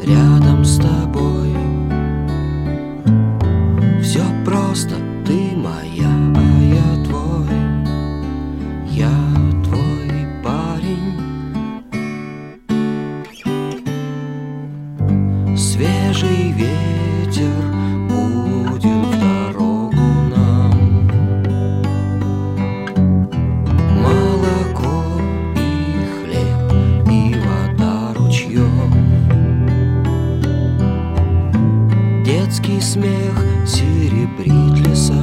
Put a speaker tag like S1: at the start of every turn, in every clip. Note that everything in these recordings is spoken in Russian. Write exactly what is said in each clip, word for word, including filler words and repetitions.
S1: рядом с тобой. Все просто, ты моя, а я твой. Я твой парень. Свежий ветер будет в дорогу нам. Молоко и хлеб, и вода ручьем. Детский смех серебрит леса.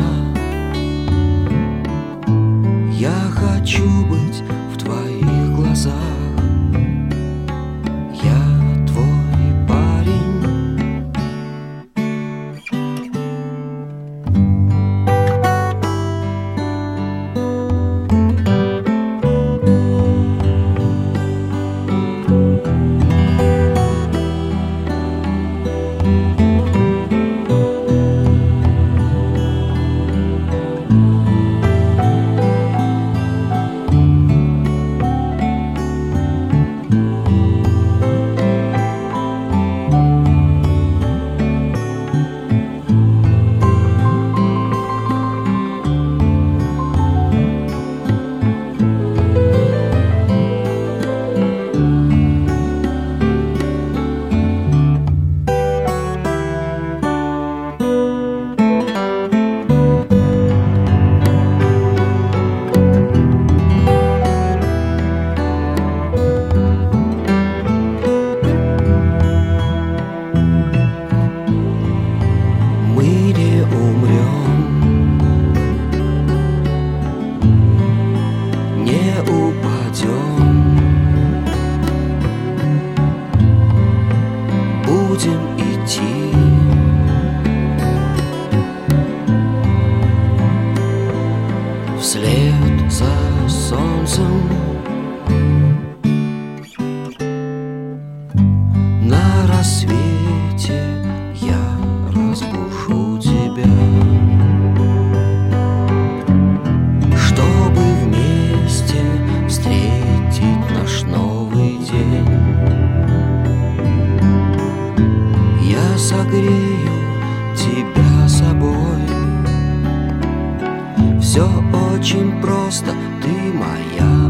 S1: Я хочу быть в твоих глазах. Я твой парень. Будем идти вслед за солнцем. На рассвете я разбужу тебя, чтобы вместе встретить наш новый день. Я согрею тебя собой. Все очень просто, ты моя.